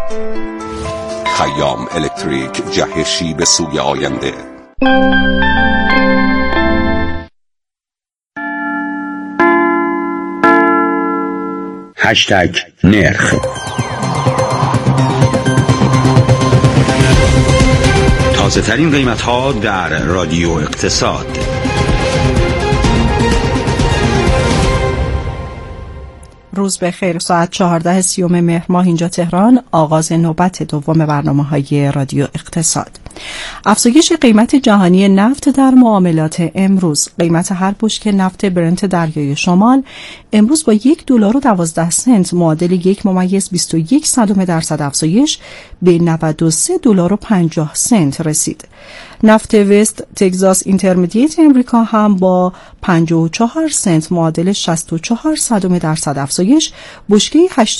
خیام الکتریک، جهشی به سوی آینده. هشتگ نرخ. تازه ترین قیمت ها در رادیو اقتصاد. روز بخیر. ساعت 14:30 مهر ماه اینجا تهران، آغاز نوبت دوم برنامه‌های رادیو اقتصاد. افزایش قیمت جهانی نفت در معاملات امروز. قیمت هر بشکه نفت برنت دریای شمال امروز با $1.12 معادل 1.21% افزایش به $92.50 رسید. نفت وست تگزاس اینترمدییت امریکا هم با 54 سنت معادل 64% افزایش بشکه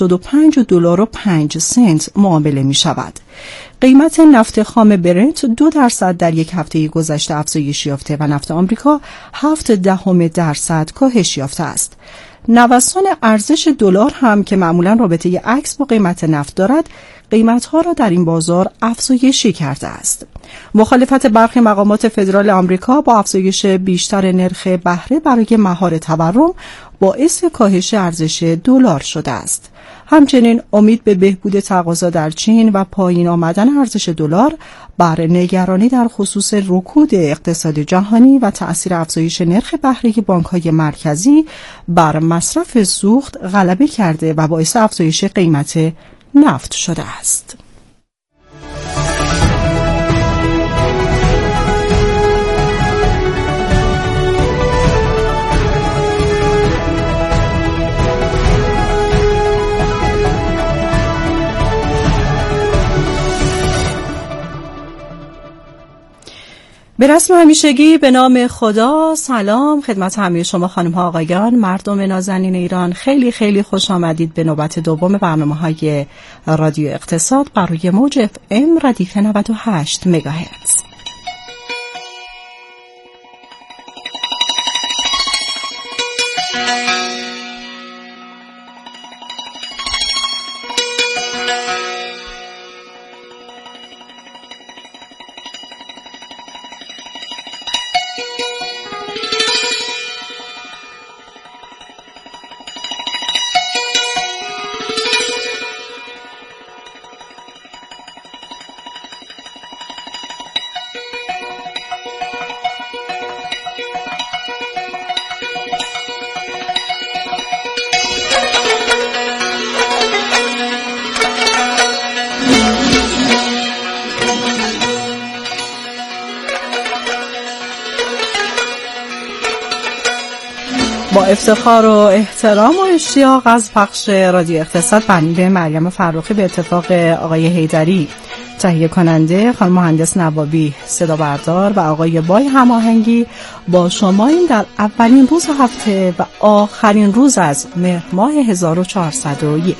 $85.05 معامله می شود. قیمت نفت خام برنت 2% در یک هفته گذشته افزایش یافته و نفت آمریکا 0.7% کاهش یافته است. نوسان ارزش دلار هم که معمولاً رابطه عکس با قیمت نفت دارد، قیمت‌ها را در این بازار افزایشی کرده است. مخالفت برخی مقامات فدرال آمریکا با افزایش بیشتر نرخ بهره برای مهار تورم باعث کاهش ارزش دلار شده است. همچنین امید به بهبود تقاضا در چین و پایین آمدن ارزش دلار بر نگرانی در خصوص رکود اقتصاد جهانی و تأثیر افزایش نرخ بهره بانک‌های مرکزی بر مصرف سوخت غلبه کرده و باعث افزایش قیمت نفت شده است. به رسم همیشگی به نام خدا، سلام خدمت همه شما خانم ها آقایان، مردم نازنین ایران. خیلی خیلی خوش آمدید به نوبت دوم برنامه‌های رادیو اقتصاد بر روی موج FM ردیف 98 مگاهرتز. با افتخار و احترام و اشتیاق از پخش رادیو اقتصاد بنده مریم فرخی به اتفاق آقای حیدری تهیه کننده، خانم مهندس نوابی صدا بردار و آقای بای هماهنگی با شما این در اولین روز هفته و آخرین روز از مهر ماه 1401.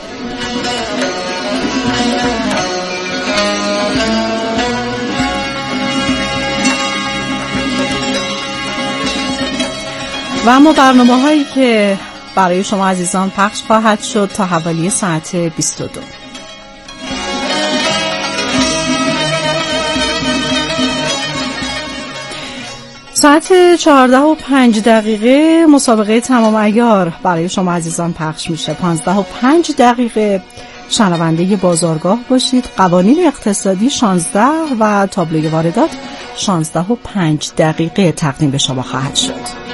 و اما برنامه‌هایی که برای شما عزیزان پخش خواهد شد تا حوالی ساعت 22. ساعت 14:05 مسابقه تمام عیار برای شما عزیزان پخش میشه. 15:05 شنونده بازارگاه باشید. قوانین اقتصادی 16 و تابلوی واردات 16:05 تقدیم به شما خواهد شد.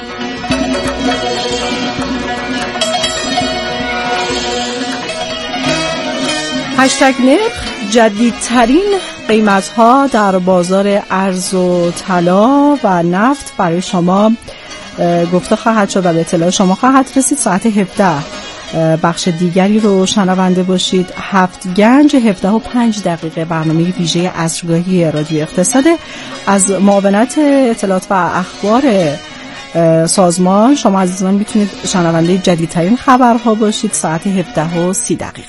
هشتگ نرخ. جدیدترین قیمت‌ها در بازار ارز و طلا و نفت برای شما گفته خواهد شد و به اطلاع شما خواهد رسید. ساعت 17 بخش دیگری رو شنونده باشید. 7 گنج 17:05 برنامه ویژه عصرگاهی رادیو اقتصاد از معاونت اطلاعات و اخبار سازمان. شما عزیزان میتونید شنونده جدیدترین خبرها باشید. ساعت 17:30.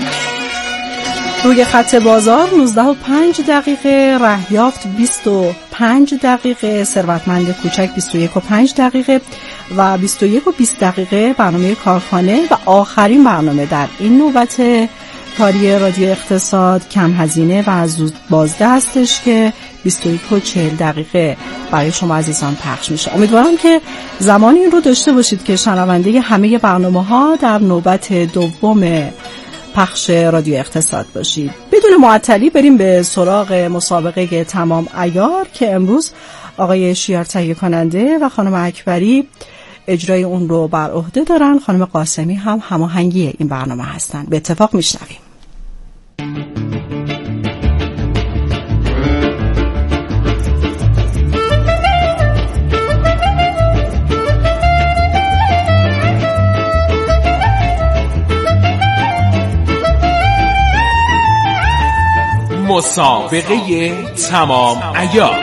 روی خط بازار 19:05 رهیافت 5 دقیقه، ثروتمند کوچک 21 و 5 دقیقه و 21 و 20 دقیقه برنامه کارخانه و آخرین برنامه در این نوبت کاری رادیو اقتصاد کم هزینه و زود بازده هستش که 21 و 40 دقیقه برای شما عزیزان پخش میشه. امیدوارم که زمان این رو داشته باشید که شنونده همه برنامه‌ها در نوبت دوم پخش رادیو اقتصاد باشید. بدون معطلی بریم به سراغ مسابقه تمام عیار که امروز آقای شیار تهیه کننده و خانم اکبری اجرای اون رو بر عهده دارن. خانم قاسمی هم هماهنگی این برنامه هستن. به اتفاق میشنویم. مسابقه تمام عیار.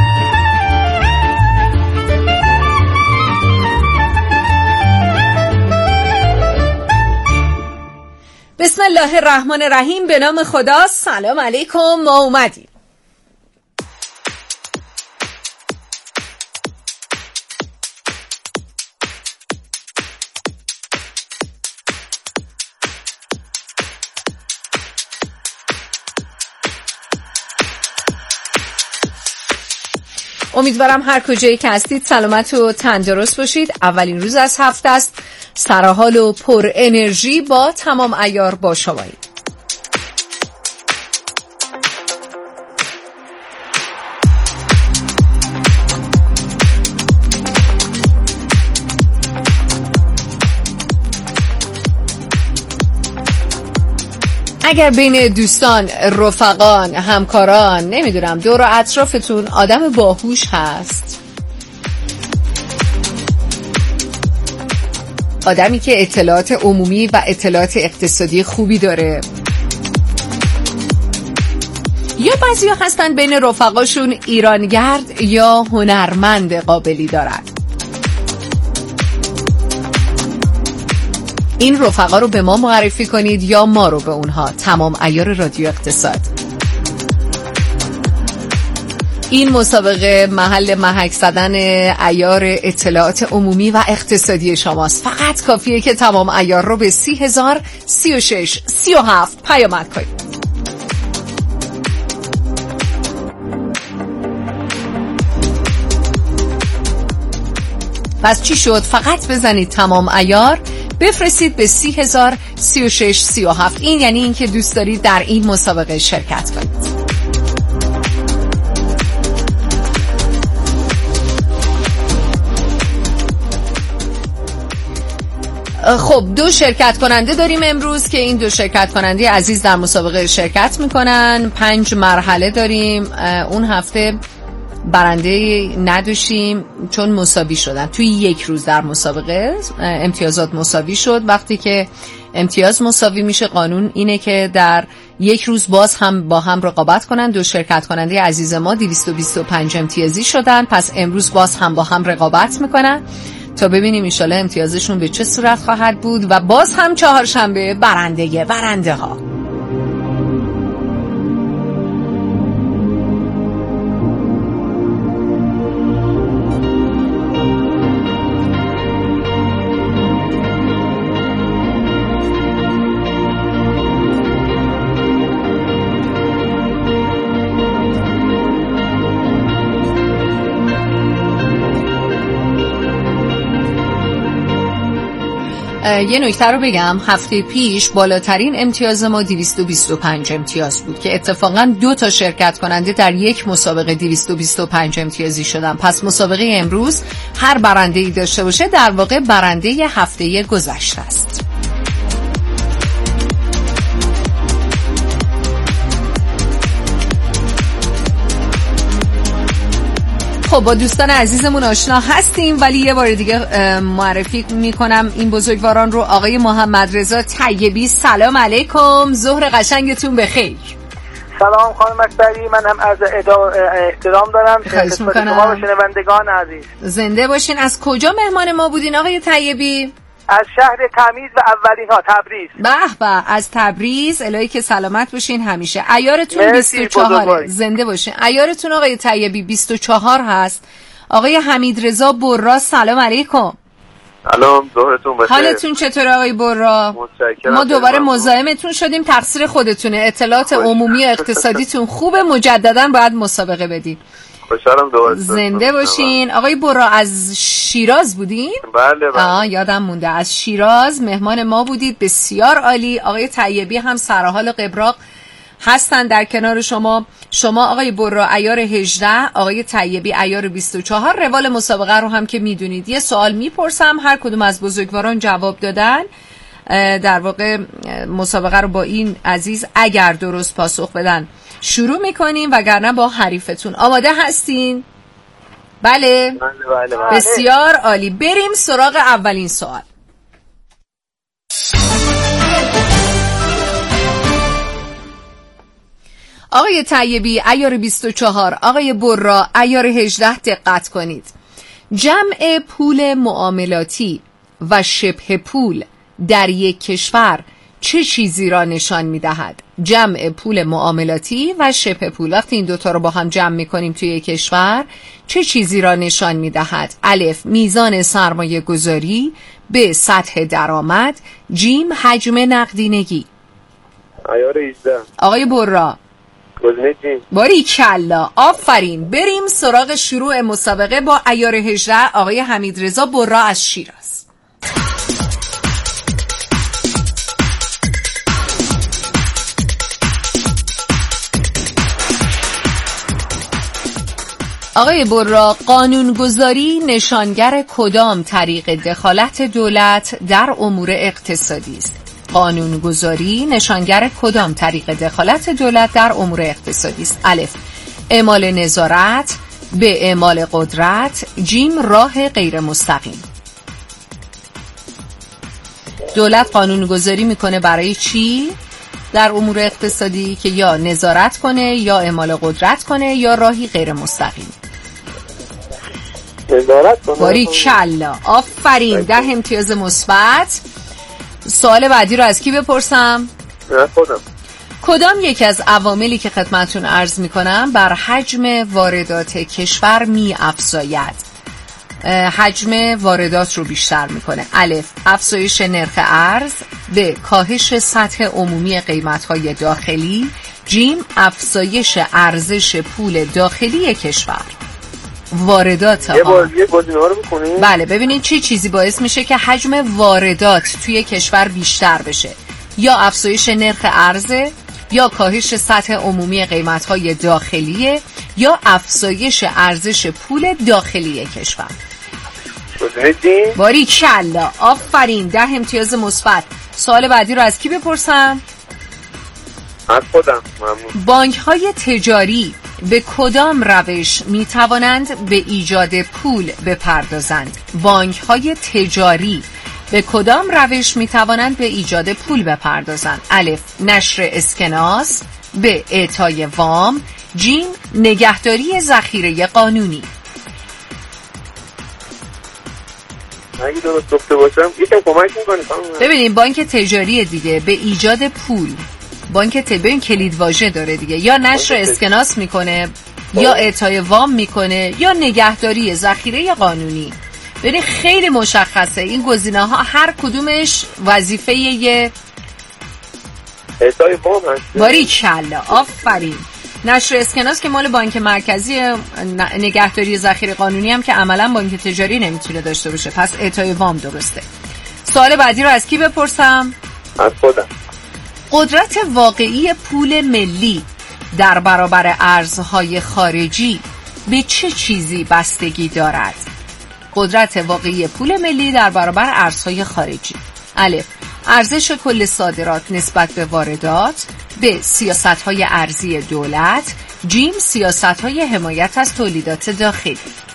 بسم الله الرحمن الرحیم. به نام خدا. سلام علیکم. ما اومدیم. امیدوارم هر کجایی که هستید سلامت و تندرست باشید. اولین روز از هفته است. سرحال و پر انرژی با تمام عیار با شمایید. اگر بین دوستان، رفقان، همکاران، نمیدونم دور و اطرافتون آدم باهوش هست، آدمی که اطلاعات عمومی و اطلاعات اقتصادی خوبی داره، یا بعضیا هستن بین رفقاشون ایرانگرد یا هنرمند قابلی دارن، این رفقا رو به ما معرفی کنید یا ما رو به اونها. تمام عیار رادیو اقتصاد. این مسابقه محل محک زدن عیار اطلاعات عمومی و اقتصادی شماست. فقط کافیه که تمام عیار رو به 30,000 36 37 پیامک کنید. پس چی شد؟ فقط بزنید تمام عیار، بفرستید به 30,000 36 37. این یعنی این که دوست دارید در این مسابقه شرکت کنید. خب 2 شرکت کننده داریم امروز که این 2 شرکت کننده عزیز در مسابقه شرکت میکنن. 5 مرحله داریم. اون هفته برنده نداشتیم چون مساوی شدن. توی یک روز در مسابقه امتیازات مساوی شد. وقتی که امتیاز مساوی میشه قانون اینه که در یک روز باز هم با هم رقابت کنن. 2 شرکت کننده عزیز ما 225 امتیازی شدن. پس امروز باز هم با هم رقابت میکنن تا ببینیم انشالله امتیازشون به چه صورت خواهد بود و باز هم چهارشنبه برنده ها. یه نکته رو بگم، هفته پیش بالاترین امتیاز ما 225 امتیاز بود که اتفاقاً 2 تا شرکت کننده در یک مسابقه 225 امتیازی شدن. پس مسابقه امروز هر برنده‌ای داشته باشه در واقع برنده هفته گذشته است. خب با دوستان عزیزمون آشنا هستیم ولی یه بار دیگه معرفی میکنم این بزرگواران رو. آقای محمد رضا طیبی، سلام علیکم، ظهر قشنگتون بخیر. سلام خانم اکبری، من هم از احترام دارم خواهش میکنم. شما و شنوندگان عزیز زنده باشین. از کجا مهمان ما بودین آقای طیبی؟ از شهر تمیز و اولین ها تبریز. به به، از تبریز. الهی که سلامت باشین همیشه. عیارتون 24 زنده باشین. عیارتون آقای طیبی 24 هست. آقای حمیدرضا برا سلام علیکم. سلام، ظهرتون بخیر. حالتون چطوره آقای برا؟ متشکرم. ما دوباره مزاحمتون شدیم، تقصیر خودتونه. اطلاعات عمومی اقتصادیتون خوبه، مجددا باید مسابقه بدین. خوشحالم دوباره. زنده باشین. آقای برا از شیراز بودین؟ بله. یادم مونده، از شیراز مهمان ما بودید، بسیار عالی. آقای طیبی هم سرحال قبراق هستن در کنار شما. شما آقای برا عیار 18، آقای طیبی عیار 24. روال مسابقه رو هم که میدونید، یه سوال میپرسم، هر کدوم از بزرگواران جواب دادن در واقع مسابقه رو با این عزیز اگر درست پاسخ بدن شروع میکنیم، وگرنه با حریفتون. آماده هستین؟ بله؟ بله. بسیار عالی. بریم سراغ اولین سوال. آقای طیبی عیار 24، آقای برا عیار 18، دقت کنید. جمع پول معاملاتی و شبه پول در یک کشور چه چیزی را نشان می‌دهد؟ جمع پول معاملاتی و شبه پول، وقتی این دوتا رو با هم جمع می‌کنیم توی یک کشور چه چیزی را نشان می‌دهد؟ الف میزان سرمایه گذاری، ب سطح درآمد، جیم حجم نقدینگی. عیار 18. آقای برا گزینه جیم. باریکلا، آفرین. بریم سراغ شروع مسابقه با عیار 18، آقای حمیدرضا برا از شیراز. آقای برا، قانونگذاری نشانگر کدام طریق دخالت دولت در امور اقتصادی است؟ قانونگذاری نشانگر کدام طریق دخالت دولت در امور اقتصادی است؟ الف اعمال نظارت، ب اعمال قدرت، جیم راه غیر مستقیم. دولت قانونگذاری میکنه برای چی در امور اقتصادی؟ که یا نظارت کنه، یا اعمال قدرت کنه، یا راهی غیر مستقیم. نظارت کنه. باریکلا، آفرین. 10 امتیاز مثبت. سوال بعدی رو از کی بپرسم؟ خودم. کدام یکی از عواملی که خدمتتون عرض میکنم بر حجم واردات کشور می‌افزاید؟ حجم واردات رو بیشتر میکنه. الف افزایش نرخ ارز، ب کاهش سطح عمومی قیمت‌های داخلی، جیم افزایش ارزش پول داخلی کشور. واردات یه گزینه‌ها رو بکنیم. بله، ببینید چه چیزی باعث میشه که حجم واردات توی کشور بیشتر بشه؟ یا افزایش نرخ ارز، یا کاهش سطح عمومی قیمت‌های داخلی، یا افزایش ارزش پول داخلی کشور. گزینه جیم. باریکلا، آفرین. 10 امتیاز مثبت. سوال بعدی رو از کی بپرسم؟ از خودم. ممنون. بانک‌های تجاری به کدام روش می‌توانند به ایجاد پول بپردازند؟ بانک‌های تجاری به کدام روش می‌توانند به ایجاد پول بپردازند؟ الف نشر اسکناس، ب اعطای وام، جیم نگهداری ذخیره قانونی. اگه درست گفته باشم یکم کمک می‌کنی خانم؟ ببینید بانک تجاری دیگه به ایجاد پول، بانک تبین کلید واژه داره دیگه، یا نشر اسکناس میکنه، یا اعطای وام میکنه، یا نگهداری ذخیره قانونی. ببین خیلی مشخصه این گزینه ها هر کدومش وظیفه یه اعطای وام هست. باریکلا، آفرین. نشر اسکناس که مال بانک مرکزی، نگهداری ذخیره قانونی هم که عملا بانک تجاری نمیتونه داشته باشه، پس اعطای وام درسته. سوال بعدی رو از کی بپرسم؟ از خودم. قدرت واقعی پول ملی در برابر ارزهای خارجی به چه چیزی بستگی دارد؟ قدرت واقعی پول ملی در برابر ارزهای خارجی. الف ارزش کل صادرات نسبت به واردات، ب سیاست‌های ارزی دولت، جیم سیاست‌های حمایت از تولیدات داخلی.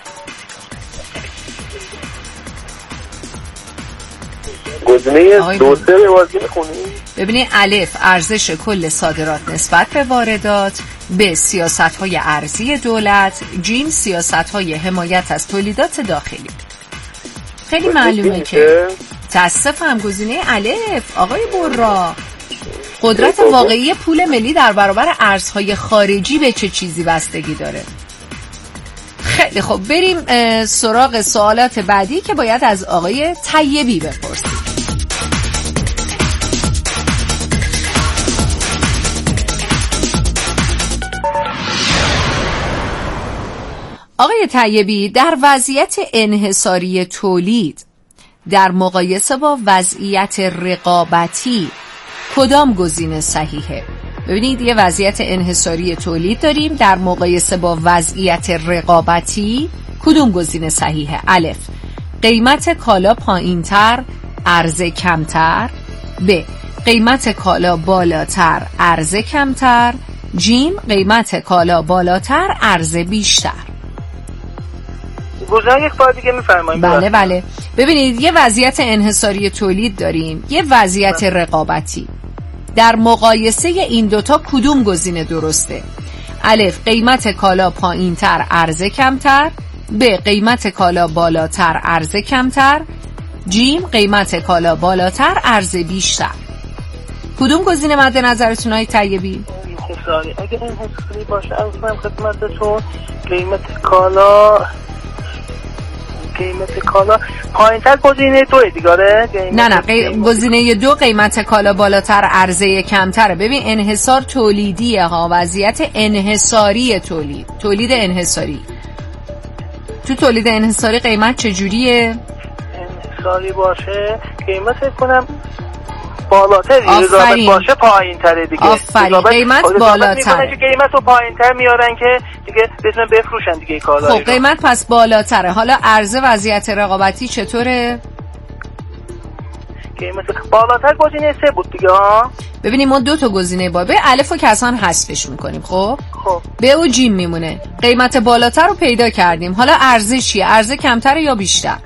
گزینه 2-3 بازی می‌کنیم. ببینید الف ارزش کل صادرات نسبت به واردات، ب سیاست‌های ارزی دولت، جیم سیاست‌های حمایت از تولیدات داخلی. خیلی معلومه که متاسفم. گزینه الف آقای برا. قدرت واقعی پول ملی در برابر ارزهای خارجی به چه چیزی بستگی داره؟ خیلی خب، بریم سراغ سوالات بعدی که باید از آقای طیبی بپرسیم. آقای طیبی، در وضعیت انحصاری تولید در مقایسه با وضعیت رقابتی کدام گزینه صحیحه؟ ببینید، یه وضعیت انحصاری تولید داریم، در مقایسه با وضعیت رقابتی کدوم گزینه صحیحه؟ الف، قیمت کالا پایین‌تر، عرضه کمتر. ب، قیمت کالا بالاتر، عرضه کمتر. جیم، قیمت کالا بالاتر، عرضه بیشتر. گزینه یک بار دیگه می‌فرمایید؟ بله. ببینید، یه وضعیت انحصاری تولید داریم، یه وضعیت رقابتی. در مقایسه این دوتا کدوم گزینه درسته؟ الف، قیمت کالا پایین‌تر، عرضه کمتر. ب، قیمت کالا بالاتر، عرضه کمتر. جیم، قیمت کالا بالاتر، عرضه بیشتر. کدوم گزینه مد نظرتون های طیبی؟ اگه انحصاری باشه اصلا خدمتتون قیمت کالا پایین‌تر گزینه 2 دیگه. نه گزینه 2 قیمت کالا بالاتر، عرضه کمتره. ببین، انحصار تولیدیه ها، وضعیت انحصاری تولید انحصاری. تو تولید انحصاری قیمت چجوریه؟ انحصاری باشه قیمت کنم بالاتر، رقابت باشه پایین‌تره دیگه. آفرین، قیمت بالاتره. قیمت رو پایین‌تر میارن که دیگه بتونن بفروشن دیگه کالا. خب قیمت پس بالاتره. حالا عرضه وضعیت رقابتی چطوره؟ قیمت بالاتر گزینه 3 بود دیگه ها. ببینیم ما 2 تا گزینه با به الف و کسان حذفش میکنیم. خب ب و جیم میمونه. قیمت بالاتر رو پیدا کردیم. حالا عرضه چیه؟ عرضه کمتره یا بیشتر؟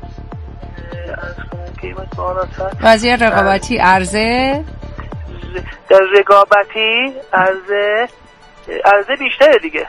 قیمت بالاتر، وضعیت رقابتی، عرضه در رقابتی عرضه بیشتره دیگه.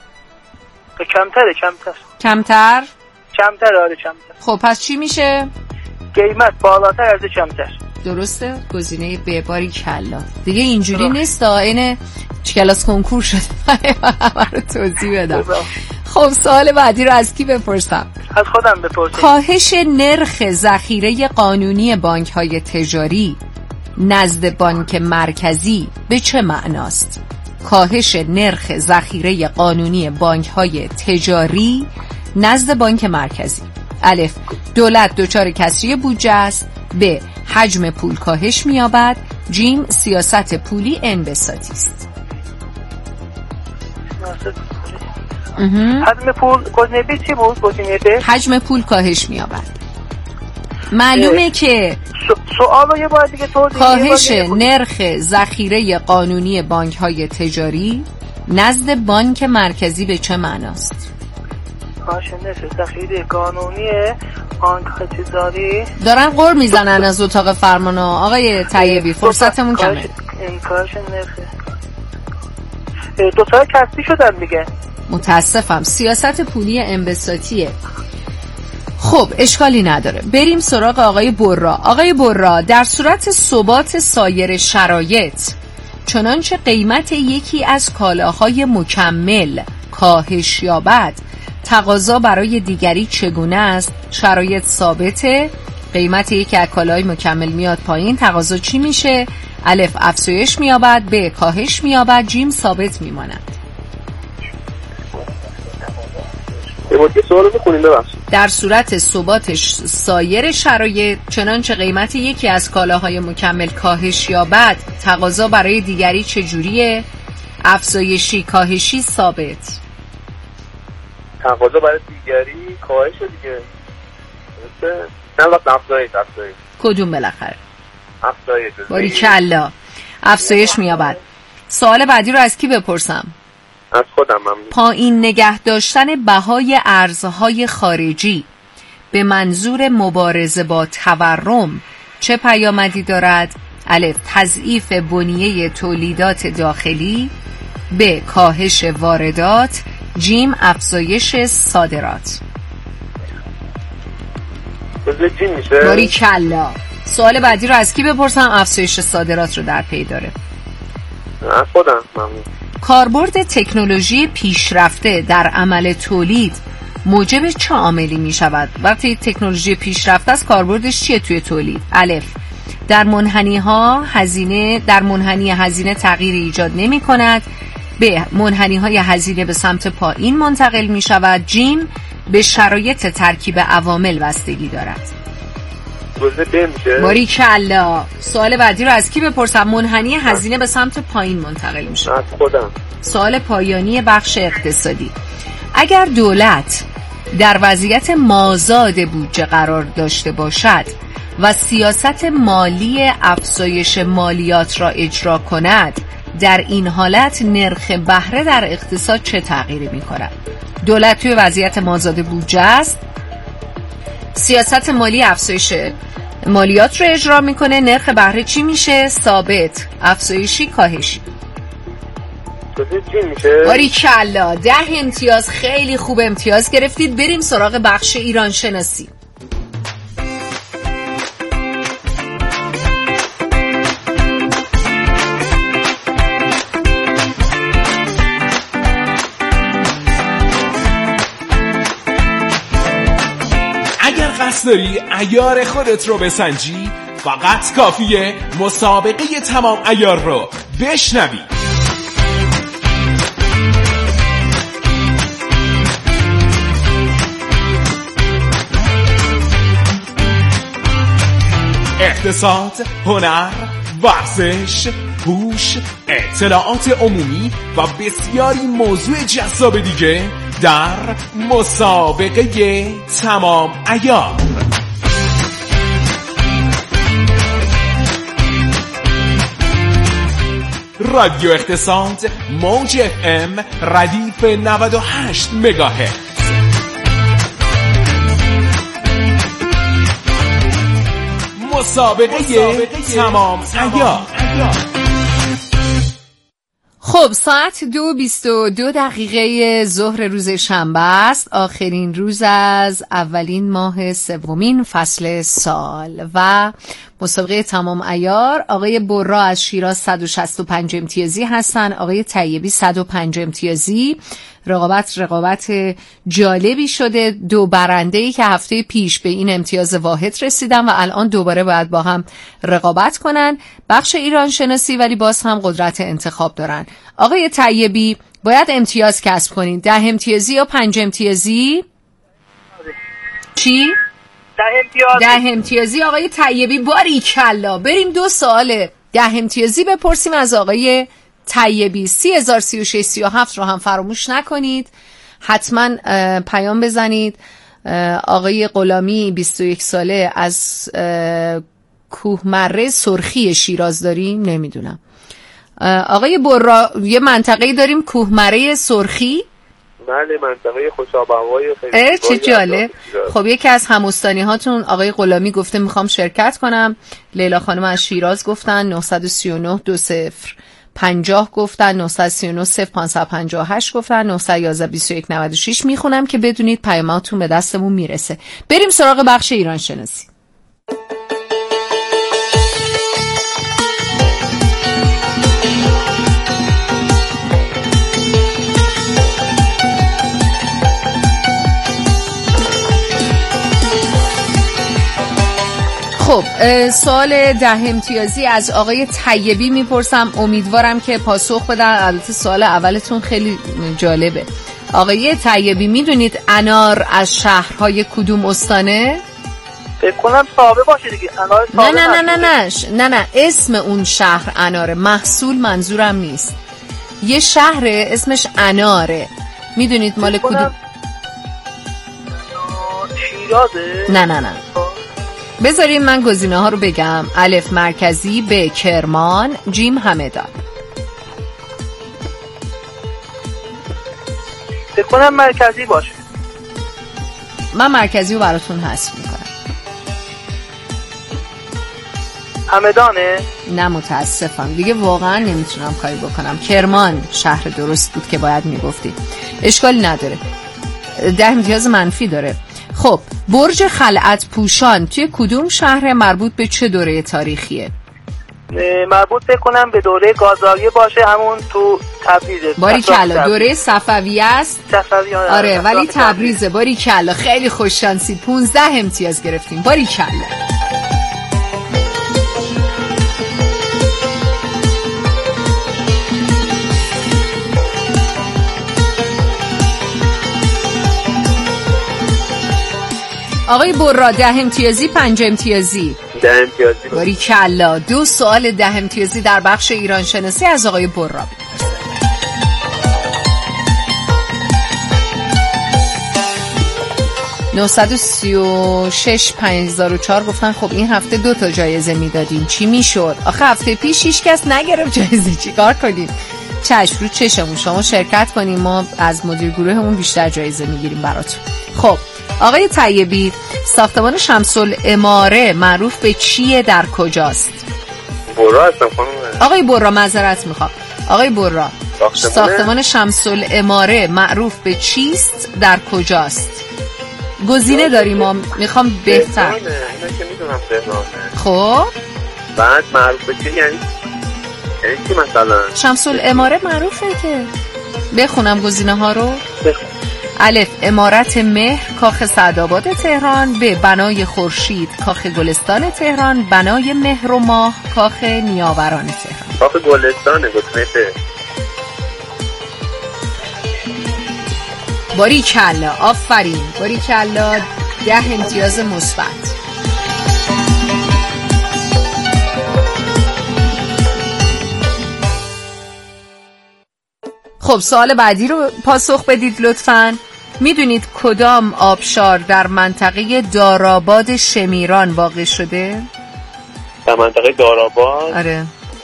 کمتر. آره کمتر. خب پس چی میشه؟ قیمت بالاتر، عرضه کمتر. درسته؟ گزینه ب. باری کلا دیگه اینجوری نیست، این کلاس کنکور شده. رو توضیح بدم. خب سوال بعدی رو از کی بپرسم؟ از خودم بپرسید. کاهش نرخ ذخیره قانونی بانک‌های تجاری نزد بانک مرکزی به چه معناست؟ کاهش نرخ ذخیره قانونی بانک‌های تجاری نزد بانک مرکزی. الف، دولت دچار کسری بودجه است. ب، حجم پول کاهش می‌یابد. جیم، سیاست پولی انبساطی است. حجم پول گزینه ب چی بود؟ گزینه ب حجم پول کاهش می‌یابد. معلومه که سوالو یه بار دیگه توضیح. کاهش نرخ ذخیره قانونی بانک‌های تجاری نزد بانک مرکزی به چه معناست؟ کاهش نرخ ذخیره قانونی بانک‌های تجاری. دارن قر میزنن از اتاق فرمان آقای طیبی، فرصتمون کمه. کاهش نرخ دو تا کسری شدن دیگه. متاسفم، سیاست پولی انبساطیه. خب اشکالی نداره، بریم سراغ آقای برا. آقای برا، در صورت ثبات سایر شرایط چنانچه قیمت یکی از کالاهای مکمل کاهش یابد، تقاضا برای دیگری چگونه است؟ شرایط ثابته، قیمت یکی از کالاهای مکمل میاد پایین، تقاضا چی میشه؟ الف، افزایش مییابد. ب، کاهش مییابد. جیم، ثابت میماند. در صورت ثبات سایر شرایط چنانچه قیمت یکی از کالاهای مکمل کاهش یابد، تقاضا برای دیگری چجوریه؟ افزایشی، کاهشی، ثابت. تقاضا برای دیگری کاهش دیگه. نه وقت افزایش. کدوم بالاخره؟ افزایش. باری کلا افزایش مییابد. سوال بعدی رو از کی بپرسم؟ از خودم. ممنون. پایین نگه داشتن بهای ارزهای خارجی به منظور مبارزه با تورم چه پیامدی دارد؟ الف، تضعیف بنیه تولیدات داخلی. ب، کاهش واردات. جیم، افزایش صادرات. جزء جین میشه؟ باریکلا. سوال بعدی رو از کی بپرسم؟ افزایش صادرات رو در پی داره. از خودم. ممنون. کاربرد تکنولوژی پیشرفته در عمل تولید موجب چه عاملی می شود؟ وقتی تکنولوژی پیشرفته است کاربردش چیه توی تولید؟ الف، در منحنی هزینه تغییری ایجاد نمی کند. ب، منحنی های هزینه به سمت پایین منتقل می شود. جیم، به شرایط ترکیب عوامل بستگی دارد. جزء ب میشه؟ باریکلا. سوال بعدی رو از کی بپرسم؟ منحنی هزینه به سمت پایین منتقل می شود. از خودم. سوال پایانی بخش اقتصادی. اگر دولت در وضعیت مازاد بودجه قرار داشته باشد و سیاست مالی افزایش مالیات را اجرا کند، در این حالت نرخ بهره در اقتصاد چه تغییری می کند؟ دولت توی وضعیت مازاد بودجه است، سیاست مالی افزایش مالیات رو اجرا میکنه، نرخ بهره چی میشه؟ ثابت، افزایشی، کاهشی؟ باریکلا. 10 امتیاز. خیلی خوب امتیاز گرفتید. بریم سراغ بخش ایران شناسی. اگر قصد داری عیار خودت رو بسنجی، فقط کافیه مسابقه تمام عیار رو بشنوی. اقتصاد، هنر، ورزش، هوش، اطلاعات عمومی و بسیاری موضوع جذاب دیگه در مسابقه تمام عیار. رادیو اقتصاد، موج FM، ردیف 98 مگاهرتز. مسابقه تمام عیار. خب ساعت 2:22 ظهر روز شنبه است، آخرین روز از اولین ماه سومین فصل سال و مسابقه تمام عیار. آقای برا از شیراز 165 امتیازی هستن، آقای طیبی 105 امتیازی. رقابت جالبی شده. 2 برنده‌ای که هفته پیش به این امتیاز واحد رسیدن و الان دوباره باید با هم رقابت کنن. بخش ایران شناسی ولی باز هم قدرت انتخاب دارن. آقای طیبی باید امتیاز کسب کنین. 10 امتیازی یا 5 امتیازی؟ چی؟ 10 امتیازی آقای طیبی. باریکلا. بریم 2 سوال 10 امتیازی بپرسیم از آقای طیبی. 30,036 رو هم فراموش نکنید، حتما پیام بزنید. آقای غلامی 21 ساله از کوهمره سرخی شیراز داریم، نمیدونم. آقای برا یه منطقه‌ای داریم کوهمره سرخی؟ بله، منطقه خوش‌آب‌وهای خیلی چه جالب. خب یکی از هم‌استانی هاتون آقای غلامی گفته میخوام شرکت کنم. لیلا خانم از شیراز گفتن 939 20 50 گفتن، 939 0558 گفتن، 911 21 96. میخونم که بدونید پیاماتون به دستمون میرسه. بریم سراغ بخش ایران شناسی. خب سوال 10 امتیازی از آقای طیبی میپرسم، امیدوارم که پاسخ بدن. البته سوال اولتون خیلی جالبه. آقای طیبی میدونید انار از شهرهای کدوم استانه؟ فکر کنم سابه باشه دیگه. انار سابه. نه اسم اون شهر اناره، محصول منظورم نیست. یه شهر اسمش اناره، میدونید مال کدوم؟ شیرازه؟ نه بذاریم من گزینه ها رو بگم. الف مرکزی، ب کرمان، جیم همدان. فکر کنم مرکزی باشه. من مرکزی رو براتون حذف میکنم. همدانه؟ نه متاسفم دیگه، واقعا نمیتونم کاری بکنم. کرمان شهر درست بود که باید میگفتی. اشکالی نداره. 10 امتیاز منفی داره. خب برج خلعت پوشان توی کدوم شهر، مربوط به چه دوره تاریخیه؟ مربوط بکنم به دوره گازاریه باشه، همون تو تبریزه. باریکلا، دوره صفویه است. صفویه آره ولی تبریزه. باریکلا، خیلی خوش شانسی. 15 امتیاز گرفتیم. باریکلا. آقای برا 10 امتیازی 5 امتیازی. 10 امتیازی. باریکلا. 2 سوال 10 امتیازی در بخش ایران شناسی از آقای برا. 936 5004 گفتن خب این هفته 2 تا جایزه میدادیم چی میشد؟ آخه هفته پیش هیچ کس نگرفت جایزه، چیکار کنیم؟ چشم رو چشمون، شما شرکت کنیم، ما از مدیر گروهمون بیشتر جایزه میگیریم براتون. خب آقای طیبی، ساختمان شمس العماره معروف به چیه، در کجاست؟ برا هستم خانم. آقای برا معذرت میخوام. آقای برا، ساختمان شمس العماره معروف به چیست، در کجاست؟ گزینه داریم، ما میخوام بهتر. اینا که میدونم تهرانه. خب بعد معروف به چی یعنی چی مثلا؟ شمس العماره معروفه که بخونم گزینه ها رو. بخون. الف عمارت مهر کاخ سعدآباد تهران، ب بنای خورشید کاخ گلستان تهران، بنای مهر و ماه کاخ نیاوران تهران. کاخ گلستانه گفتنه. باریکلا، آفرین، باریکلا. 10 امتیاز مثبت. خب سوال بعدی رو پاسخ بدید لطفاً. میدونید کدام آبشار در منطقه داراباد شمیران واقع شده؟ در منطقه داراباد؟ آره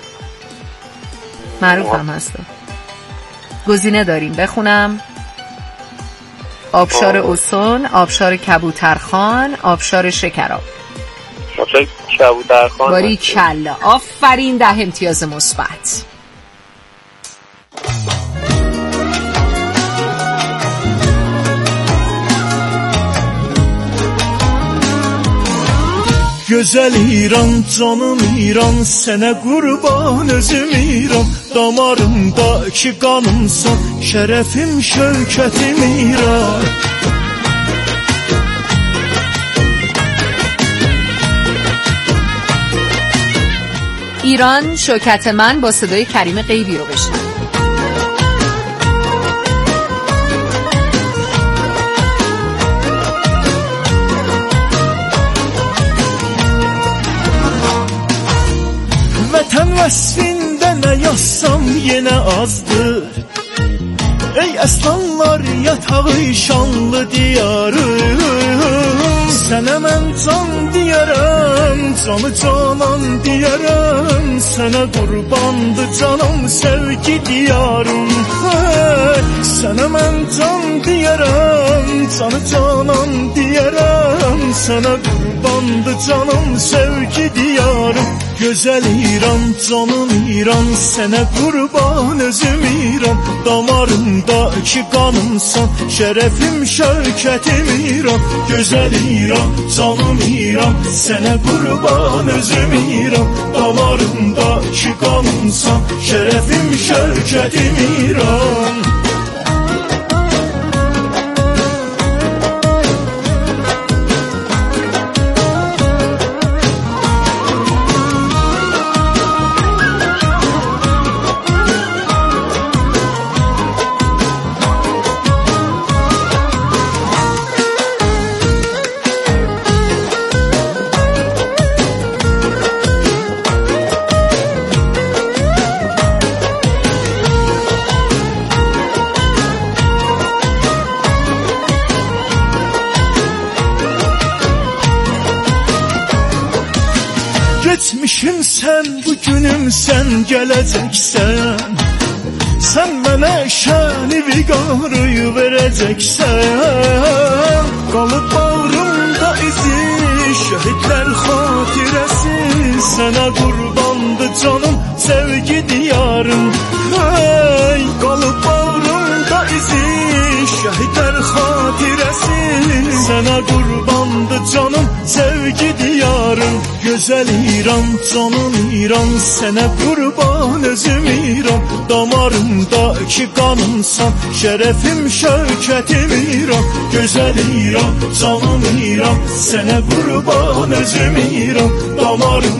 معروف هم هست. گزینه داریم، بخونم. آبشار اوسون، آبشار کبوترخان، آبشار شکراب. آبشار کبوترخان. باریکلا، آفرین. 10 امتیاز مثبت. Gözəl İran, canım İran, sənə qurban özüm İran, damarımdakı qanımsan, şərəfim, şövkətim İran. ایران شوکت من با صدای کریم غیبی رو بشنوید. Vətən vəsfində nə yazsam yenə azdır. Ey əslanlar yatağı şanlı diyarım, sənə mən can deyərəm, canı canan deyərəm, sənə qurbandı canım sevgi diyarım. Sənə mən can deyərəm, canı canan deyərəm, sənə qurbandı canım sevgi diyarım. Gözəl İran, canım İran, sənə qurban özüm İran, damarımdakı qanımsan, şərəfim, şövkətim İran. Gözəl İran, canım İran, sənə qurban özüm İran, damarımdakı qanımsan, şərəfim, şövkətim İran. Geçmişim sən, bugünüm sən, gələcəksən. Sən mənə şəni viqarıyı verəcəksən. Qalıb bağrımda izi, şəhidlər xatirəsi, sənə qurbandı canım, sevgi diyarım. Hey, qalıb bağrımda izi, şəhidlər xatirəsi, sənə qurbandı canım, sevgi diyarım. Gözəl İran, canım İran, sənə qurban özüm İran. Damarımdakı qanımsan, şərəfim, şövkətim İran. Gözəl İran, canım İran, sənə qurban özüm İran. Damarım